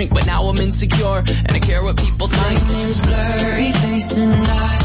drink, but now I'm insecure, and I care what people think. Lightning's blurry face and I